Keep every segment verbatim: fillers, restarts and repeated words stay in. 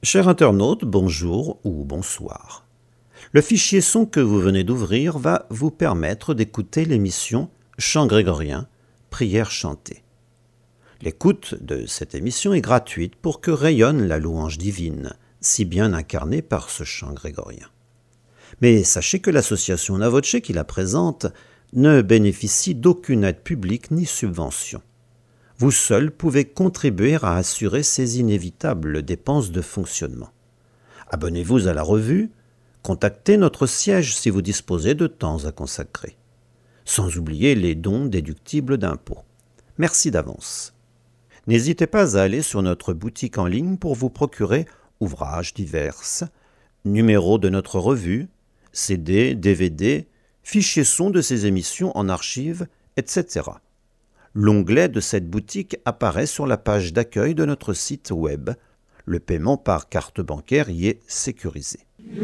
Cher internaute, bonjour ou bonsoir. Le fichier son que vous venez d'ouvrir va vous permettre d'écouter l'émission Chant grégorien, prière chantée. L'écoute de cette émission est gratuite pour que rayonne la louange divine, si bien incarnée par ce chant grégorien. Mais sachez que l'association Navoce qui la présente ne bénéficie d'aucune aide publique ni subvention. Vous seul pouvez contribuer à assurer ces inévitables dépenses de fonctionnement. Abonnez-vous à la revue, contactez notre siège si vous disposez de temps à consacrer. Sans oublier les dons déductibles d'impôts. Merci d'avance. N'hésitez pas à aller sur notre boutique en ligne pour vous procurer ouvrages divers, numéros de notre revue, C D, D V D, fichiers son de ces émissions en archives, et cetera. L'onglet de cette boutique apparaît sur la page d'accueil de notre site web. Le paiement par carte bancaire y est sécurisé.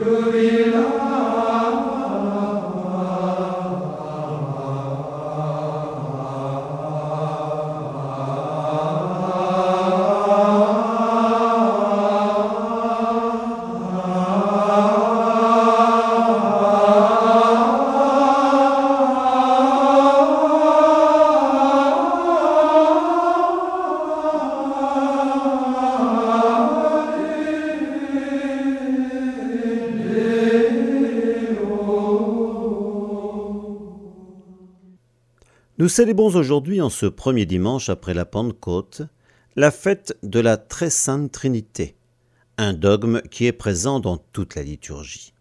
Nous célébrons aujourd'hui, en ce premier dimanche après la Pentecôte, la fête de la Très Sainte Trinité, un dogme qui est présent dans toute la liturgie.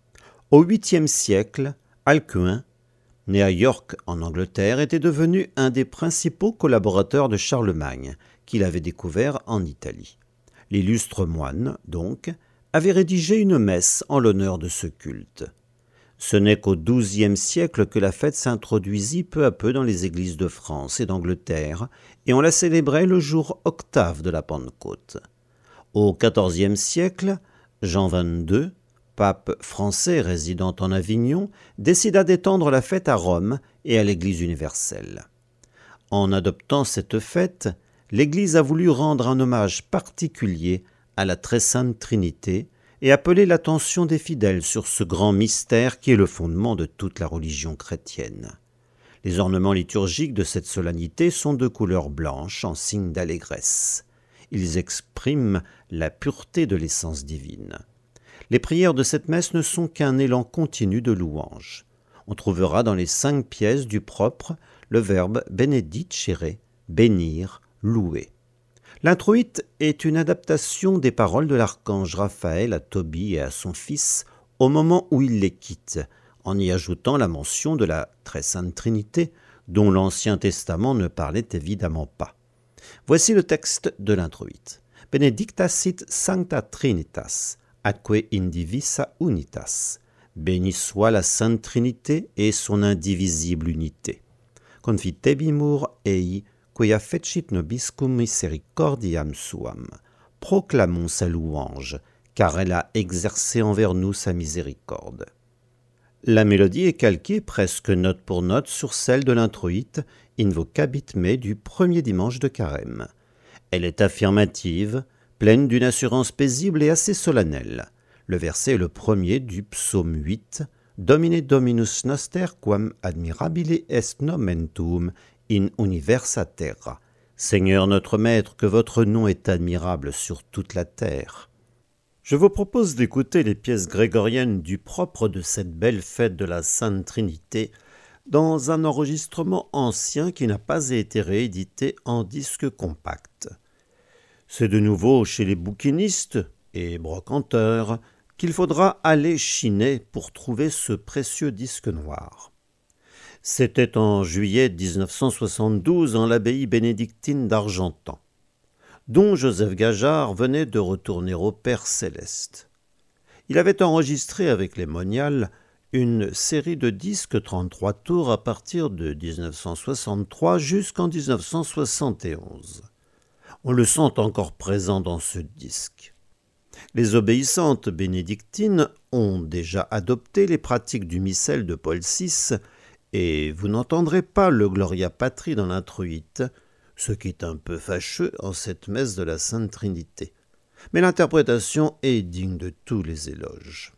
Au huitième siècle, Alcuin, né à York en Angleterre, était devenu un des principaux collaborateurs de Charlemagne, qu'il avait découvert en Italie. L'illustre moine, donc, avait rédigé une messe en l'honneur de ce culte. Ce n'est qu'au douzième siècle que la fête s'introduisit peu à peu dans les églises de France et d'Angleterre, et on la célébrait le jour octave de la Pentecôte. Au quatorzième siècle, Jean vingt-deux, pape français résidant en Avignon, décida d'étendre la fête à Rome et à l'Église universelle. En adoptant cette fête, l'Église a voulu rendre un hommage particulier à la Très Sainte Trinité, et appeler l'attention des fidèles sur ce grand mystère qui est le fondement de toute la religion chrétienne. Les ornements liturgiques de cette solennité sont de couleur blanche en signe d'allégresse. Ils expriment la pureté de l'essence divine. Les prières de cette messe ne sont qu'un élan continu de louange. On trouvera dans les cinq pièces du propre le verbe benedicere, bénir, louer. L'introïte est une adaptation des paroles de l'archange Raphaël à Tobie et à son fils au moment où il les quitte, en y ajoutant la mention de la Très Sainte Trinité, dont l'Ancien Testament ne parlait évidemment pas. Voici le texte de l'introïte. Benedicta sit Sancta Trinitas, atque indivisa unitas. Béni soit la Sainte Trinité et son indivisible unité. Confitebimur ei quia fecit nobiscum misericordiam suam. Proclamons sa louange, car elle a exercé envers nous sa miséricorde. La mélodie est calquée presque note pour note sur celle de l'introïte Invocabit me du premier dimanche de Carême. Elle est affirmative, pleine d'une assurance paisible et assez solennelle. Le verset est le premier du psaume huit, Domine Dominus noster quam admirabile est nomen tuum in universa terra. Seigneur notre Maître, que votre nom est admirable sur toute la terre. Je vous propose d'écouter les pièces grégoriennes du propre de cette belle fête de la Sainte Trinité dans un enregistrement ancien qui n'a pas été réédité en disque compact. C'est de nouveau chez les bouquinistes et brocanteurs qu'il faudra aller chiner pour trouver ce précieux disque noir. C'était en juillet dix-neuf cent soixante-douze en l'abbaye bénédictine d'Argentan, dont Joseph Gajard venait de retourner au Père céleste. Il avait enregistré avec les moniales une série de disques trente-trois tours à partir de dix-neuf cent soixante-trois jusqu'en dix-neuf cent soixante et onze. On le sent encore présent dans ce disque. Les obéissantes bénédictines ont déjà adopté les pratiques du missel de Paul six et vous n'entendrez pas le Gloria Patri dans l'introïte, ce qui est un peu fâcheux en cette messe de la Sainte Trinité. mais l'interprétation est digne de tous les éloges.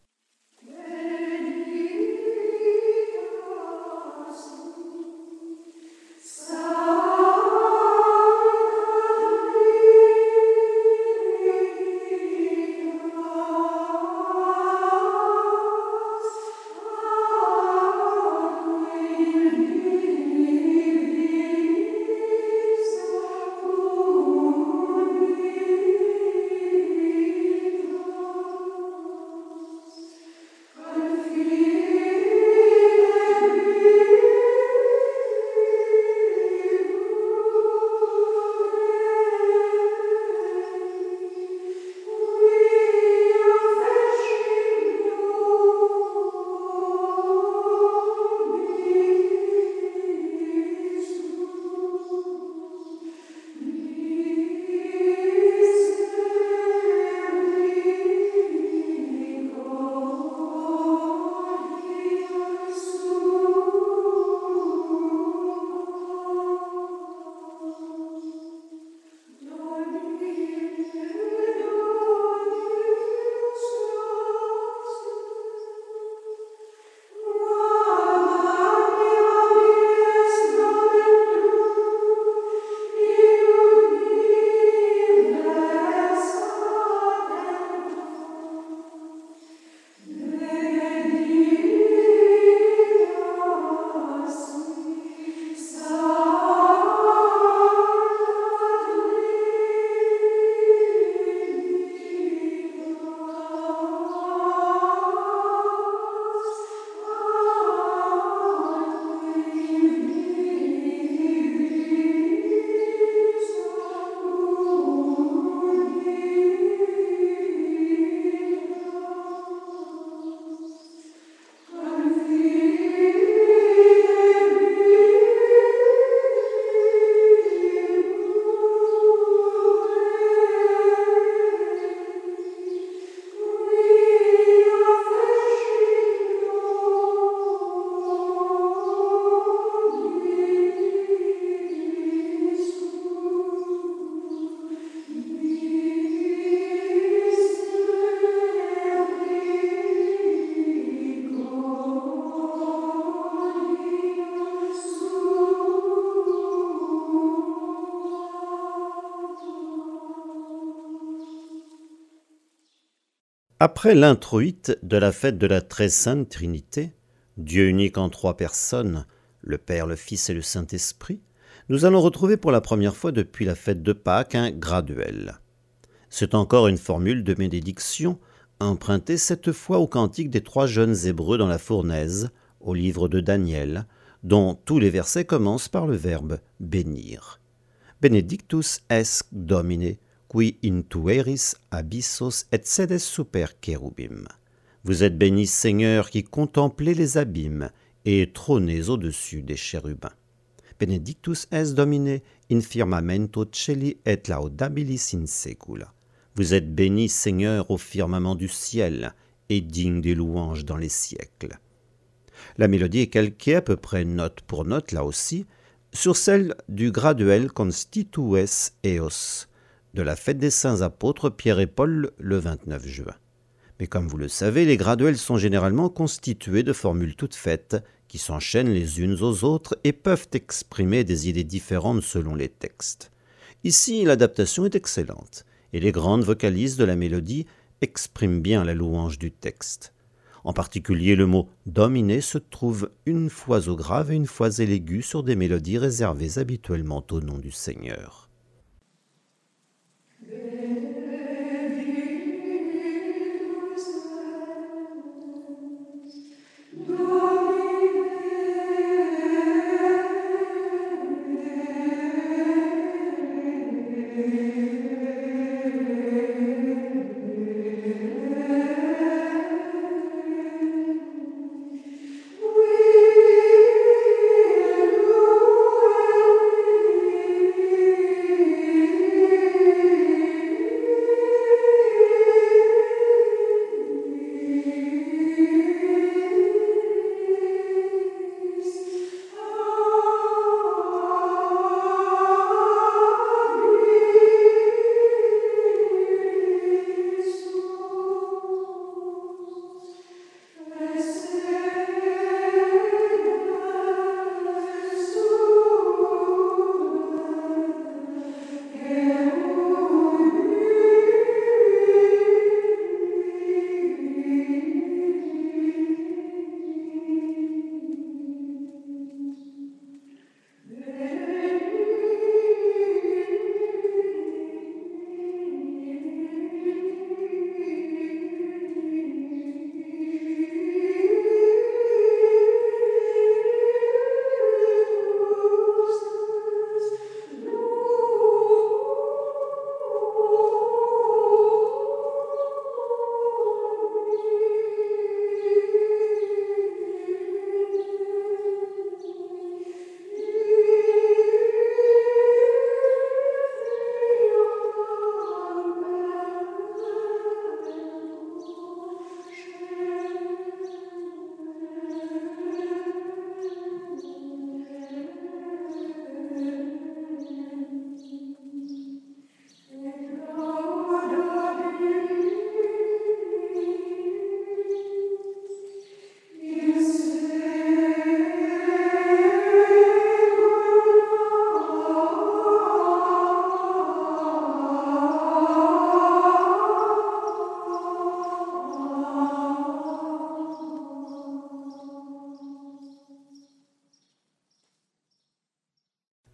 Après l'introïte de la fête de la Très Sainte Trinité, Dieu unique en trois personnes, le Père, le Fils et le Saint-Esprit, nous allons retrouver pour la première fois depuis la fête de Pâques un graduel. C'est encore une formule de bénédiction, empruntée cette fois au cantique des trois jeunes Hébreux dans la fournaise, au livre de Daniel, dont tous les versets commencent par le verbe « bénir ». Benedictus esc Domine, qui intueris abyssos et sedes super cherubim. Vous êtes béni, Seigneur, qui contemplez les abîmes et trônez au-dessus des chérubins. Benedictus es Domine in firmamento celi et laudabilis in secula. Vous êtes béni, Seigneur, au firmament du ciel et digne des louanges dans les siècles. La mélodie est calquée à peu près note pour note, là aussi, sur celle du graduel Constitues Eos, de la fête des saints apôtres Pierre et Paul le vingt-neuf juin. Mais comme vous le savez, les graduels sont généralement constitués de formules toutes faites qui s'enchaînent les unes aux autres et peuvent exprimer des idées différentes selon les textes. Ici, l'adaptation est excellente et les grandes vocalises de la mélodie expriment bien la louange du texte. En particulier, le mot « dominer » se trouve une fois au grave et une fois à l'aigu sur des mélodies réservées habituellement au nom du Seigneur.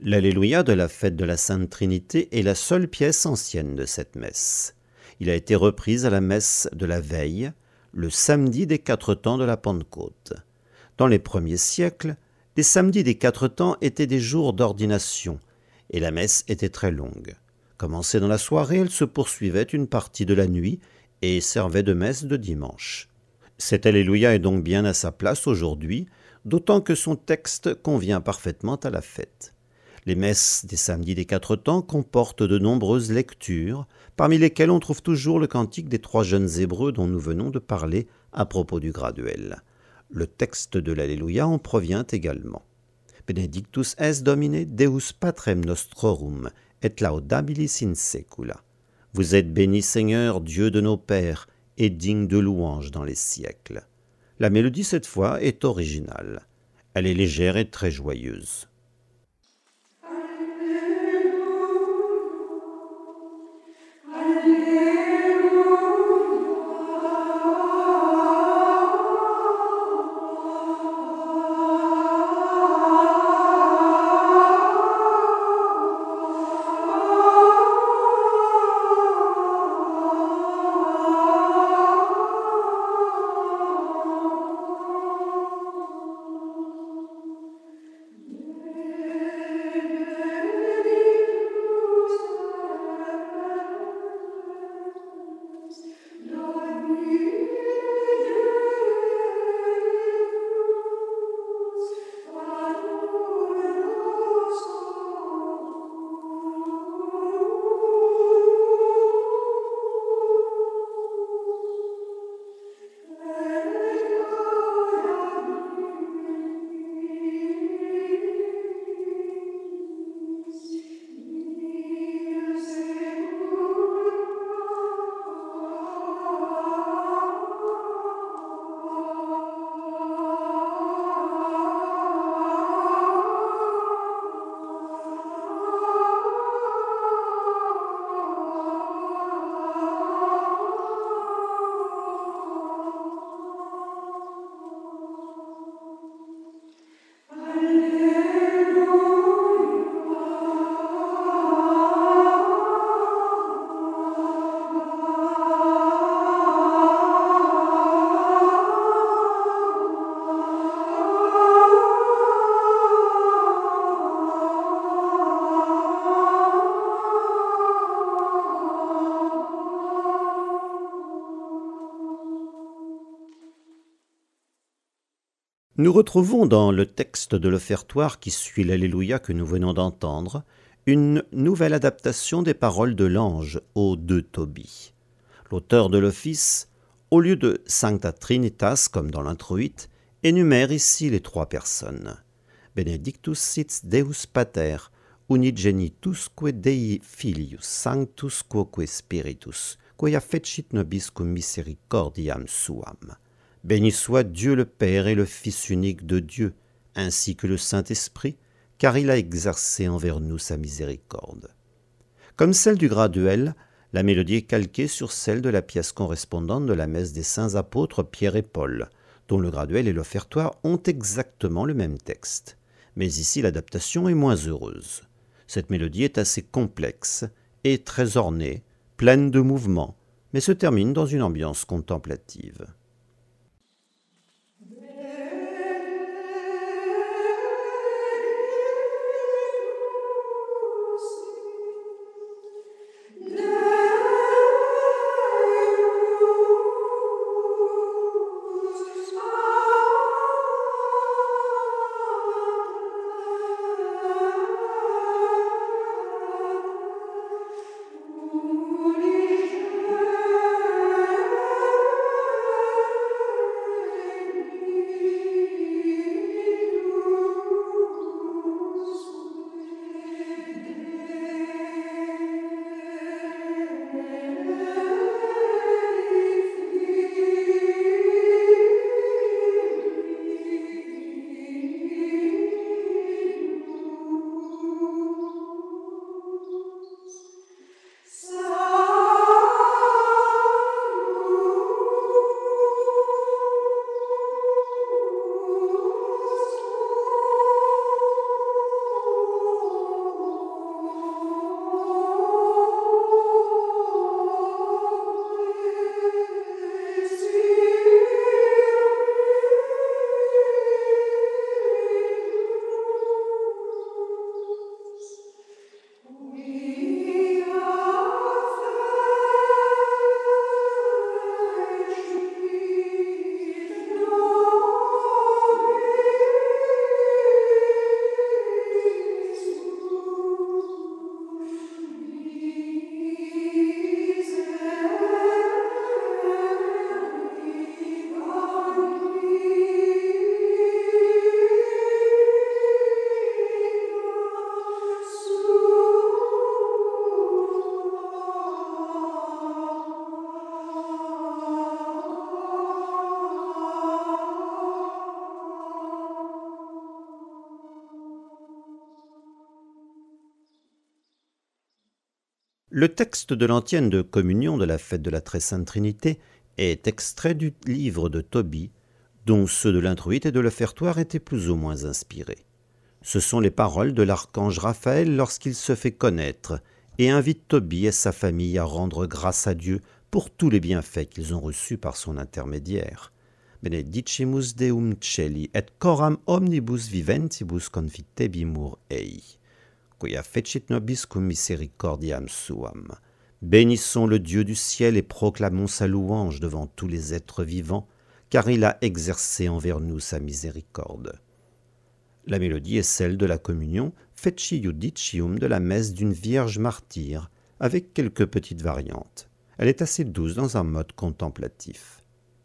L'Alléluia de la fête de la Sainte Trinité est la seule pièce ancienne de cette messe. Il a été repris à la messe de la veille, le samedi des quatre temps de la Pentecôte. Dans les premiers siècles, les samedis des quatre temps étaient des jours d'ordination, et la messe était très longue. Commencée dans la soirée, elle se poursuivait une partie de la nuit et servait de messe de dimanche. Cet Alléluia est donc bien à sa place aujourd'hui, d'autant que son texte convient parfaitement à la fête. Les messes des samedis des quatre temps comportent de nombreuses lectures, parmi lesquelles on trouve toujours le cantique des trois jeunes Hébreux dont nous venons de parler à propos du graduel. Le texte de l'Alléluia en provient également. Benedictus es Domine, Deus Patrem Nostrorum, et laudabilis in secula. Vous êtes béni, Seigneur, Dieu de nos pères, et digne de louange dans les siècles. La mélodie, cette fois, est originale. Elle est légère et très joyeuse. Nous retrouvons dans le texte de l'offertoire qui suit l'Alléluia que nous venons d'entendre une nouvelle adaptation des paroles de l'ange aux deux Tobie. L'auteur de l'office, au lieu de Sancta Trinitas comme dans l'introïte, énumère ici les trois personnes. Benedictus sit Deus Pater, unigenitusque Dei Filius, Sanctus quoque Spiritus, quia fecit nobis cum misericordiam suam. Béni soit Dieu le Père et le Fils unique de Dieu, ainsi que le Saint-Esprit, car il a exercé envers nous sa miséricorde. Comme celle du graduel, la mélodie est calquée sur celle de la pièce correspondante de la messe des saints apôtres Pierre et Paul, dont le graduel et l'offertoire ont exactement le même texte. Mais ici, l'adaptation est moins heureuse. Cette mélodie est assez complexe et très ornée, pleine de mouvements, mais se termine dans une ambiance contemplative. Le texte de l'antienne de communion de la fête de la Très Sainte Trinité est extrait du livre de Tobie, dont ceux de l'introïte et de l'offertoire étaient plus ou moins inspirés. Ce sont les paroles de l'archange Raphaël lorsqu'il se fait connaître et invite Tobie et sa famille à rendre grâce à Dieu pour tous les bienfaits qu'ils ont reçus par son intermédiaire. Benedicimus Deum Celi et coram omnibus viventibus confitebimur ei, quia fecit nobis cum misericordiam suam. Bénissons le Dieu du ciel et proclamons sa louange devant tous les êtres vivants, car il a exercé envers nous sa miséricorde. La mélodie est celle de la communion Feci Judicium de la messe d'une Vierge martyre, avec quelques petites variantes. Elle est assez douce dans un mode contemplatif.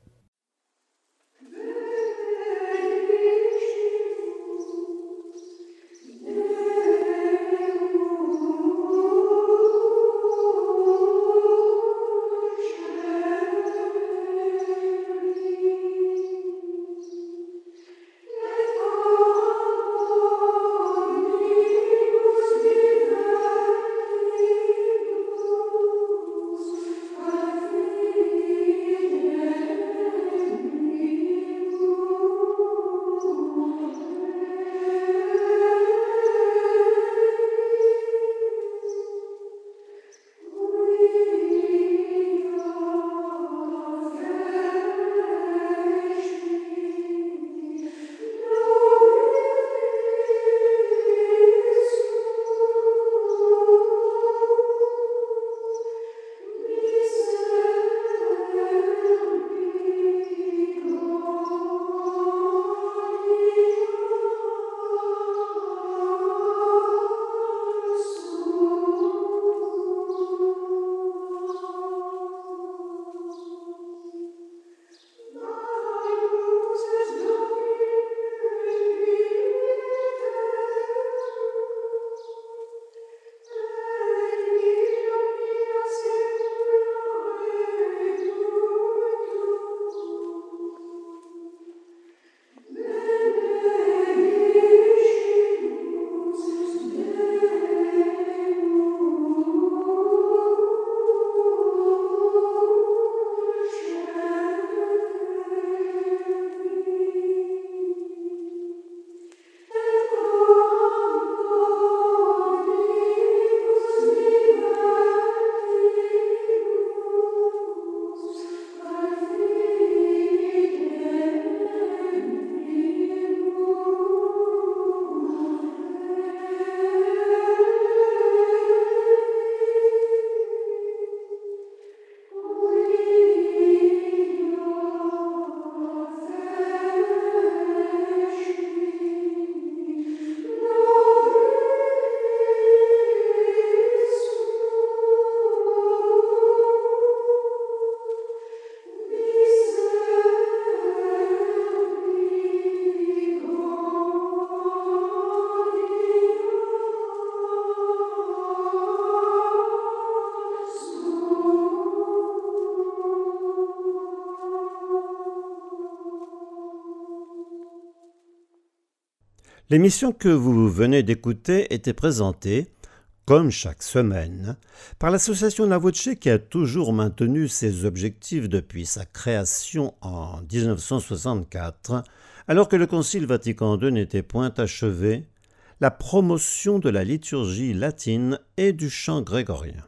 L'émission que vous venez d'écouter était présentée, comme chaque semaine, par l'association La Voce qui a toujours maintenu ses objectifs depuis sa création en dix-neuf cent soixante-quatre, alors que le Concile Vatican deux n'était point achevé, la promotion de la liturgie latine et du chant grégorien.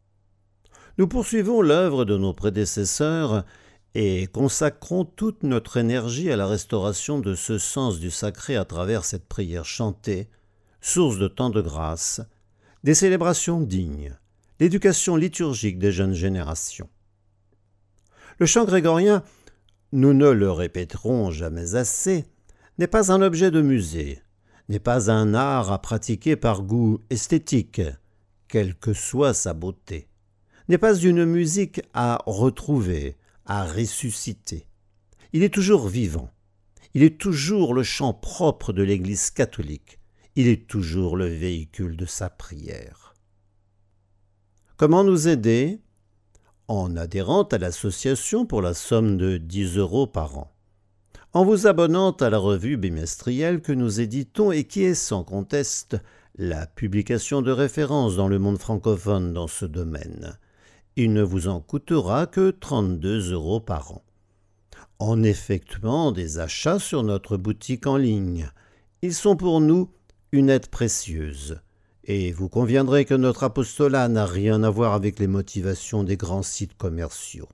Nous poursuivons l'œuvre de nos prédécesseurs et consacrons toute notre énergie à la restauration de ce sens du sacré à travers cette prière chantée, source de tant de grâce, des célébrations dignes, l'éducation liturgique des jeunes générations. Le chant grégorien, nous ne le répéterons jamais assez, n'est pas un objet de musée, n'est pas un art à pratiquer par goût esthétique, quelle que soit sa beauté, n'est pas une musique à retrouver, à ressusciter. Il est toujours vivant. Il est toujours le chant propre de l'Église catholique. Il est toujours le véhicule de sa prière. Comment nous aider? En adhérant à l'association pour la somme de dix euros par an. En vous abonnant à la revue bimestrielle que nous éditons et qui est sans conteste la publication de référence dans le monde francophone dans ce domaine. Il ne vous en coûtera que trente-deux euros par an. En effectuant des achats sur notre boutique en ligne, ils sont pour nous une aide précieuse. Et vous conviendrez que notre apostolat n'a rien à voir avec les motivations des grands sites commerciaux.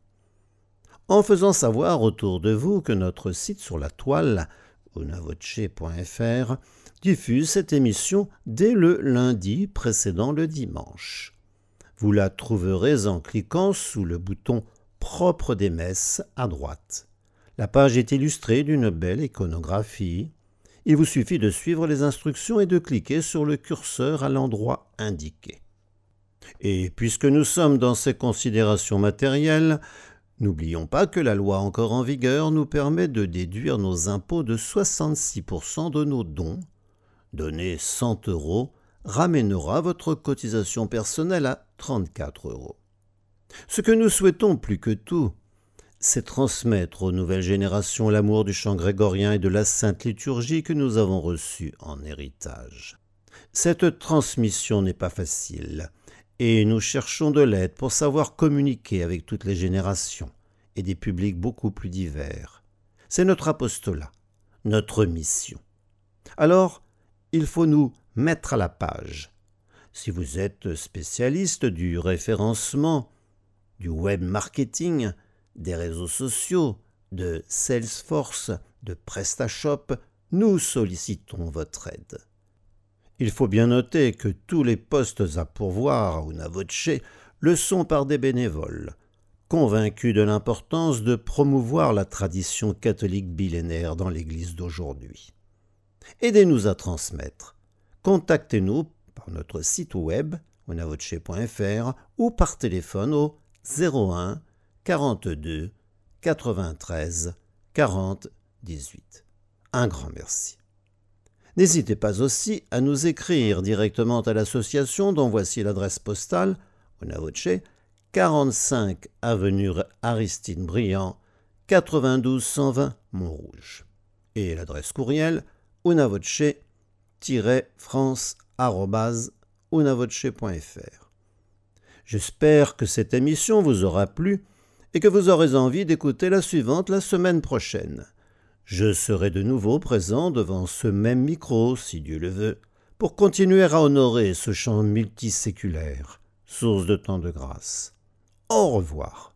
En faisant savoir autour de vous que notre site sur la toile, unavoce point f r, diffuse cette émission dès le lundi précédant le dimanche. Vous la trouverez en cliquant sous le bouton « Propre des messes » à droite. La page est illustrée d'une belle iconographie. Il vous suffit de suivre les instructions et de cliquer sur le curseur à l'endroit indiqué. Et puisque nous sommes dans ces considérations matérielles, n'oublions pas que la loi encore en vigueur nous permet de déduire nos impôts de soixante-six pour cent de nos dons. Donner cent euros ramènera votre cotisation personnelle à trente-quatre euros. Ce que nous souhaitons plus que tout, c'est transmettre aux nouvelles générations l'amour du chant grégorien et de la sainte liturgie que nous avons reçu en héritage. Cette transmission n'est pas facile, et nous cherchons de l'aide pour savoir communiquer avec toutes les générations et des publics beaucoup plus divers. C'est notre apostolat, notre mission. Alors, il faut nous mettre à la page. Si vous êtes spécialiste du référencement, du web marketing, des réseaux sociaux, de Salesforce, de PrestaShop, nous sollicitons votre aide. Il faut bien noter que tous les postes à pourvoir à Unavoce le sont par des bénévoles, convaincus de l'importance de promouvoir la tradition catholique millénaire dans l'Église d'aujourd'hui. Aidez-nous à transmettre. Contactez-nous par notre site web unavoce point f r ou par téléphone au zéro un quarante-deux quatre-vingt-treize quarante dix-huit. Un grand merci. N'hésitez pas aussi à nous écrire directement à l'association dont voici l'adresse postale Unavoce, quarante-cinq avenue Aristide Briand, quatre-vingt-douze cent vingt Montrouge. Et l'adresse courriel unavoce-france arobase unavoce point f r. J'espère que cette émission vous aura plu et que vous aurez envie d'écouter la suivante la semaine prochaine. Je serai de nouveau présent devant ce même micro, si Dieu le veut, pour continuer à honorer ce chant multiséculaire, source de tant de grâce. Au revoir.